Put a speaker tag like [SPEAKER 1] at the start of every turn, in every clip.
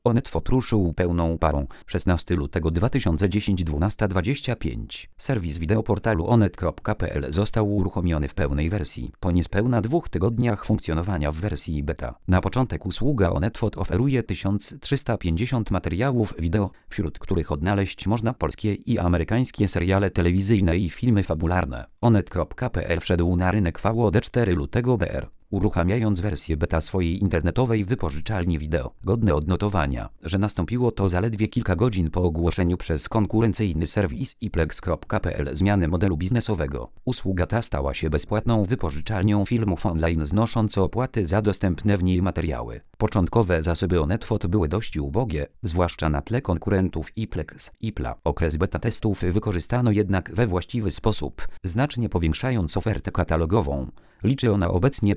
[SPEAKER 1] Onetfot ruszył pełną parą. 16 lutego 2010 12:25. Serwis wideo portalu onet.pl został uruchomiony w pełnej wersji po niespełna 2 tygodniach funkcjonowania w wersji beta. Na początek usługa Onetfot oferuje 1350 materiałów wideo, wśród których odnaleźć można polskie i amerykańskie seriale telewizyjne i filmy fabularne. Onet.pl wszedł na rynek VOD 4 lutego br. Uruchamiając wersję beta swojej internetowej wypożyczalni wideo. Godne odnotowania, że nastąpiło to zaledwie kilka godzin po ogłoszeniu przez konkurencyjny serwis iplex.pl zmiany modelu biznesowego. Usługa ta stała się bezpłatną wypożyczalnią filmów online znoszącą opłaty za dostępne w niej materiały. Początkowe zasoby Onetfot były dość ubogie, zwłaszcza na tle konkurentów Iplex, Ipla. Okres beta testów wykorzystano jednak we właściwy sposób, znacznie powiększając ofertę katalogową. Liczy ona obecnie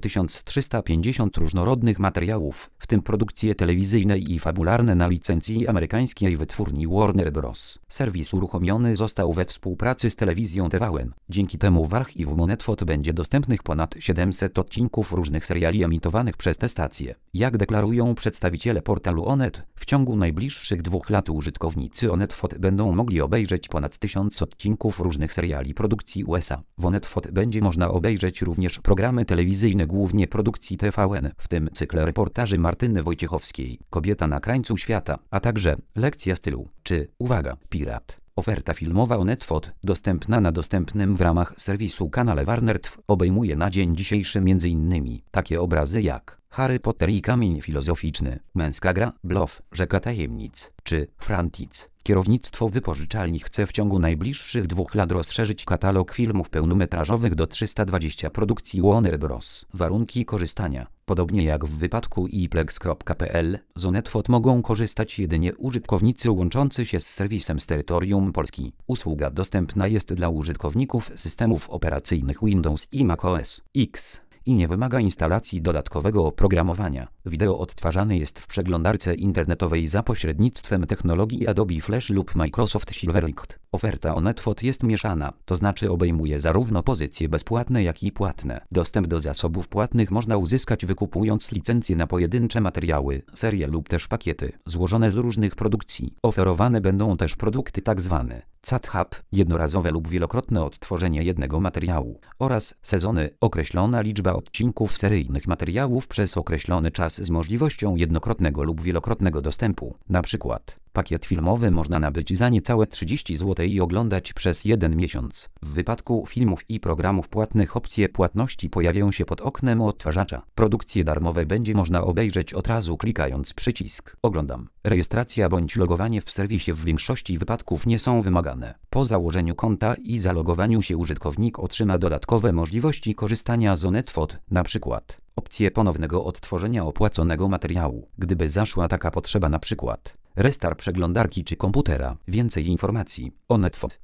[SPEAKER 1] 1350 różnorodnych materiałów, w tym produkcje telewizyjne i fabularne na licencji amerykańskiej wytwórni Warner Bros. Serwis uruchomiony został we współpracy z telewizją TVN. Dzięki temu w archiwum Onetfot będzie dostępnych ponad 700 odcinków różnych seriali emitowanych przez tę stację. Jak deklarują przedstawiciele portalu Onet, w ciągu najbliższych 2 lat użytkownicy Onetfot będą mogli obejrzeć ponad 1000 odcinków różnych seriali produkcji USA. W Onetfot będzie można obejrzeć również programy telewizyjne głównie produkcji TVN, w tym cykle reportaży Martyny Wojciechowskiej, Kobieta na krańcu świata, a także Lekcja stylu, czy, uwaga, Pirat. Oferta filmowa Onetfot, dostępna na dostępnym w ramach serwisu kanale Warner TV, obejmuje na dzień dzisiejszy m.in. takie obrazy jak Harry Potter i Kamień Filozoficzny, Męska gra, Bluff, Rzeka Tajemnic, czy Frantic. Kierownictwo wypożyczalni chce w ciągu najbliższych 2 lat rozszerzyć katalog filmów pełnometrażowych do 320 produkcji Warner Bros. Warunki korzystania. Podobnie jak w wypadku iplex.pl, z Onetfot mogą korzystać jedynie użytkownicy łączący się z serwisem z terytorium Polski. Usługa dostępna jest dla użytkowników systemów operacyjnych Windows i macOS X i nie wymaga instalacji dodatkowego oprogramowania. Wideo odtwarzane jest w przeglądarce internetowej za pośrednictwem technologii Adobe Flash lub Microsoft Silverlight. Oferta Onetfot jest mieszana, to znaczy obejmuje zarówno pozycje bezpłatne, jak i płatne. Dostęp do zasobów płatnych można uzyskać wykupując licencje na pojedyncze materiały, serie lub też pakiety, złożone z różnych produkcji. Oferowane będą też produkty tzw. CAT-Hub, jednorazowe lub wielokrotne odtworzenie jednego materiału, oraz sezony, określona liczba odcinków seryjnych materiałów przez określony czas z możliwością jednokrotnego lub wielokrotnego dostępu. Na przykład pakiet filmowy można nabyć za niecałe 30 zł i oglądać przez 1 miesiąc. W wypadku filmów i programów płatnych opcje płatności pojawią się pod oknem odtwarzacza. Produkcje darmowe będzie można obejrzeć od razu klikając przycisk Oglądam. Rejestracja bądź logowanie w serwisie w większości wypadków nie są wymagane. Po założeniu konta i zalogowaniu się użytkownik otrzyma dodatkowe możliwości korzystania z Onetfot, np. opcję ponownego odtworzenia opłaconego materiału, gdyby zaszła taka potrzeba, np. restart przeglądarki czy komputera. Więcej informacji. Onetfot.